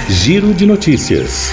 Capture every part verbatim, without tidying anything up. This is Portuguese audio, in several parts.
Giro de Notícias.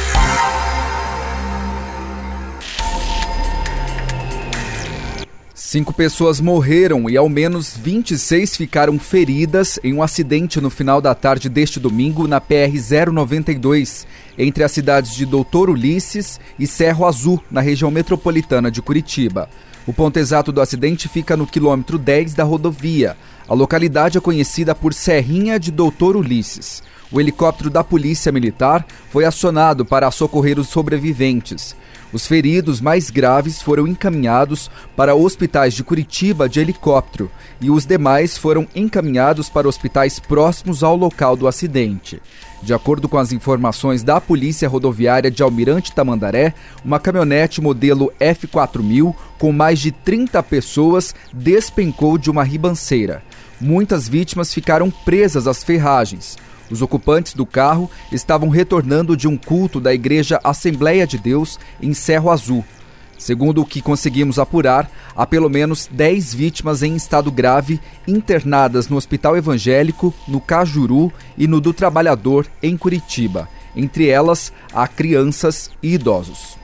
Cinco pessoas morreram e ao menos vinte e seis ficaram feridas em um acidente no final da tarde deste domingo na P R zero noventa e dois, entre as cidades de Doutor Ulisses e Cerro Azul, na região metropolitana de Curitiba. O ponto exato do acidente fica no quilômetro dez da rodovia. A localidade é conhecida por Serrinha de Doutor Ulisses. O helicóptero da Polícia Militar foi acionado para socorrer os sobreviventes. Os feridos mais graves foram encaminhados para hospitais de Curitiba de helicóptero e os demais foram encaminhados para hospitais próximos ao local do acidente. De acordo com as informações da Polícia Rodoviária de Almirante Tamandaré, uma caminhonete modelo F quatro mil com mais de trinta pessoas despencou de uma ribanceira. Muitas vítimas ficaram presas às ferragens. Os ocupantes do carro estavam retornando de um culto da Igreja Assembleia de Deus em Cerro Azul. Segundo o que conseguimos apurar, há pelo menos dez vítimas em estado grave internadas no Hospital Evangélico, no Cajuru e no do Trabalhador, em Curitiba. Entre elas, há crianças e idosos.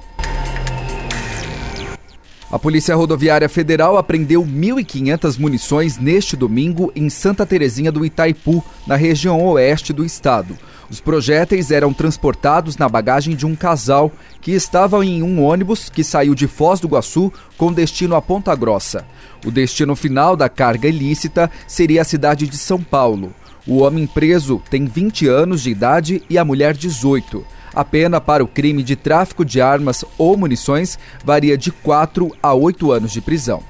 A Polícia Rodoviária Federal apreendeu mil e quinhentas munições neste domingo em Santa Terezinha do Itaipu, na região oeste do estado. Os projéteis eram transportados na bagagem de um casal que estava em um ônibus que saiu de Foz do Iguaçu com destino a Ponta Grossa. O destino final da carga ilícita seria a cidade de São Paulo. O homem preso tem vinte anos de idade e a mulher dezoito. A pena para o crime de tráfico de armas ou munições varia de quatro a oito anos de prisão.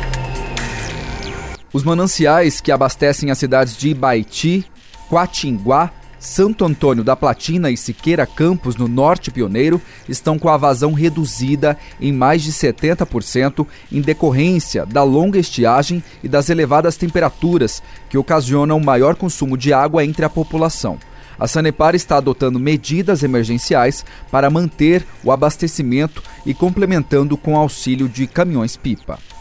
Os mananciais que abastecem as cidades de Ibaiti, Quatinguá, Santo Antônio da Platina e Siqueira Campos, no Norte Pioneiro, estão com a vazão reduzida em mais de setenta por cento em decorrência da longa estiagem e das elevadas temperaturas que ocasionam maior consumo de água entre a população. A Sanepar está adotando medidas emergenciais para manter o abastecimento e complementando com auxílio de caminhões-pipa.